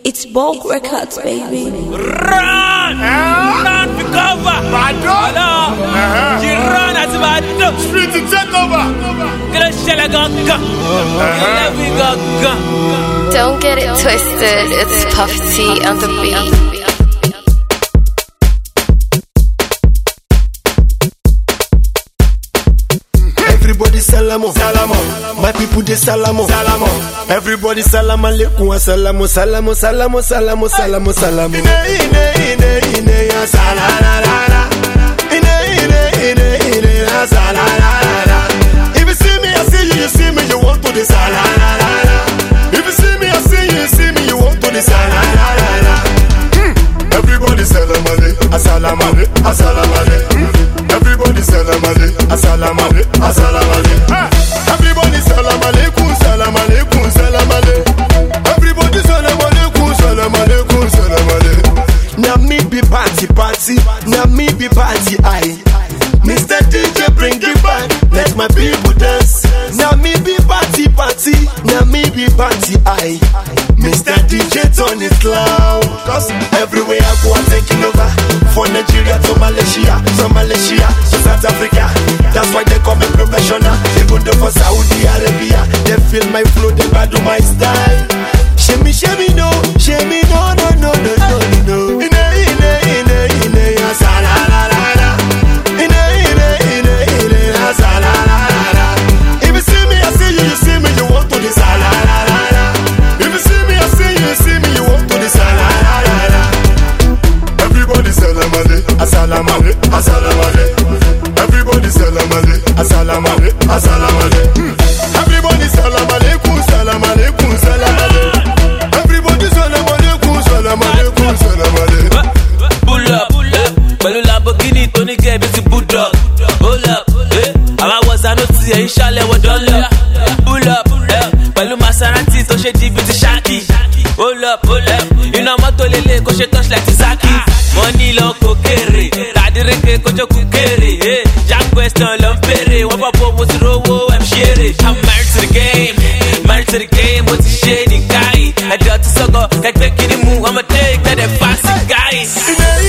It's bulk records, baby. Run! Run for cover! Hello! You run as bad. Street to take over! Get a shell of gun. Don't get it twisted, it's Puff T on the beat. Everybody salamo, salamo. My people they salamo, salamo. Everybody salam alaikum, salamo, salamo, salamo, salamo, salamo, salamo. Ine ya salalala. Ine ya salalala. If you see me, I see you. You see me, you want to the salalala. If you see me, I see you. You see me, you want to the salalala. Everybody salam alaikum, salam alaikum, salam alaikum. Everybody salam alaikum, salam alaikum, salam alaikum. Everybody salam alaikum, salam alaikum, salam alaikum. Everybody salam alaikum, salam alaikum, salam alaikum. Now me be party, now me be party, aye. Mr. DJ bring it back, let my people dance. Now me be party, now me be party, aye. Mr. DJ turn it loud, cause everywhere I go I'm taking over. From Nigeria to Malaysia, from Malaysia to South Africa. That's why they call me professional. Even though for Saudi Arabia, they feel my flow, they bad my style. Shemi, no, shemi, no. Ine, ya salalala. Ine, ya salalala. If you see me, I see you. You see me, you want to the salalala. If you see me, I see you. You see me, you want to the salalala. Everybody salam alaikum, salam alaikum, salam alaikum. Everybody salam alaikum, salam alaikum, salam alaikum. Everybody salam alaikum, salam alaikum, salam alaikum. Everybody salam alaikum, salam alaikum, salam alaikum. Pull up, pẹ̀lú Lamborghini tó ní kẹ́ bí ti bulldog. Pull up, àwa was I not see inshallah wọ́n dọ́là. Pull up, pẹ̀lú Maserati tó ṣe di bí ti Shaki. Pull up, iná mọ́tò lélẹ̀ kó ṣe touch like ti Zaki. Money lọ kò kéré, tàdíreke kójó kò kéré. Jack Weston lọ ń fèrè, wọ́n bọ̀ bọ̀ mo ti rówó ẹ̀ ń ṣeré. I'm married to the game, mo ti ṣe ní káyì. Ẹ̀dọ̀ ti sọ́kọ̀, kẹ́gbẹ́ kiri mu, ọmọdé ìgbẹ́dẹ̀ fásitì káyì.